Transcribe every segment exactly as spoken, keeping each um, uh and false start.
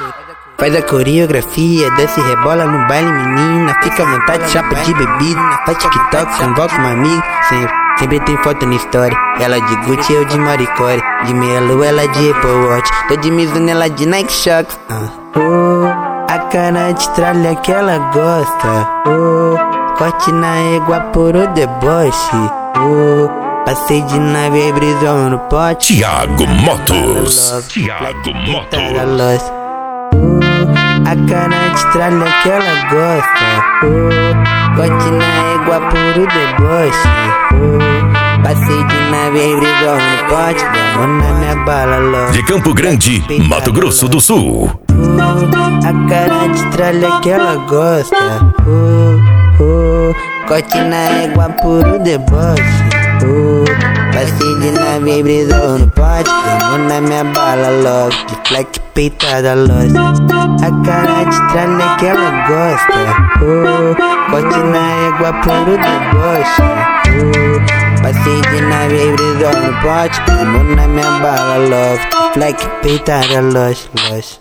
Faz a coreografia, desce e rebola no baile, menina. Fica à vontade, chapa de bebida. Faz TikTok, convoca uma amiga. Sempre, sempre tem foto na história. Ela de Gucci, eu de Maricore. De meia lua, ela de Apple Watch. Tô de Mizuno, ela de Nike Shox. uh. Oh, a cara de tralha que ela gosta. Oh, corte na égua por o deboche. Oh, passei de nave e brisou no pote. Thiago Motos. Thiago Motos. A cara de tralha que ela gosta. Oh, corte na égua por o deboche. Oh, passei de nave e brisou no pote. Vamos na minha bala logo. De Campo Grande, Mato Grosso do Sul. Oh, a cara de tralha que ela gosta. Oh, oh, corte na égua por o deboche. Oh, passei de nave e brisou no pote. Vamos na minha bala logo. De fleck peitada loja. A cara de tralha que ela gosta. Oh, corte na égua por o deboche. Oh, passei de nave e brisou no pote. Vamos na minha bala logo. De fleck peitada loja, loja.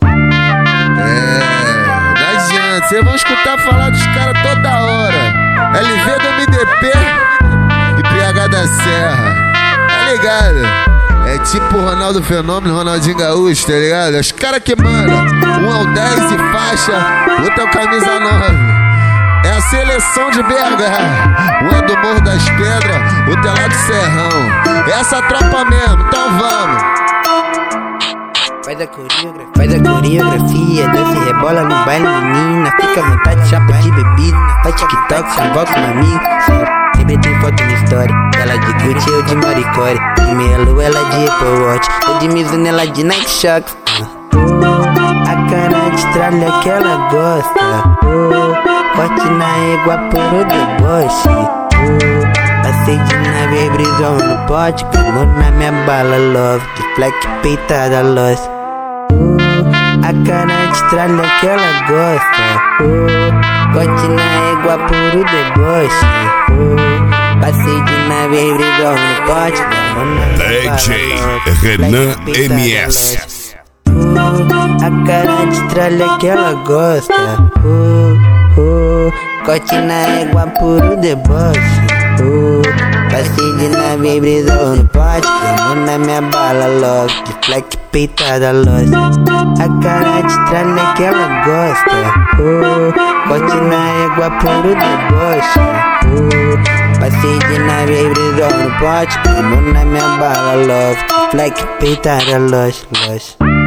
É, não adianta, vocês vão escutar falar dos caras toda hora. L V do M D P e P H da Serra, tá ligado? É tipo o Ronaldo Fenômeno, Ronaldinho Gaúcho, tá ligado? Os caras que mandam, um é o dez e faixa, outro é o camisa nove. É a seleção de B H, um é do Morro das Pedras, outro é lá do Serrão. É essa tropa mesmo, então vamos. Faz a coreografia, faz a coreografia, desce e rebola no baile, menina. Fica à vontade, chapa de bebida. Faz TikTok, convoca uma amiga. Sempre, sempre tem foto na história. Ela de Gucci, eu de Maricore. De meia lua, ela de Apple Watch. Tô de Mizuno, ela de Nike Shox. uh. Oh, a cara de tralha que ela gosta. Oh, corte na égua por o deboche. Oh, passei de nave e brisou no pote. Como na minha bala logo. De fleck peitada loja. A cara de tralha que ela gosta. Oh, corte na égua por o deboche. Oh, passei de nave e brisou no pote. D J Renan M S. Oh, a cara de tralha que ela gosta. Oh, oh, corte na égua por o deboche. Oh, passei de nave e brisou no pote. Vamos na minha bala logo. De fleck peitada loja. A cara de tralha que ela gosta. Oh, corte na égua por o deboche. Oh, passei de nave e brisou no pote. Vamos na minha bala logo. De fleck peitada loja, loja.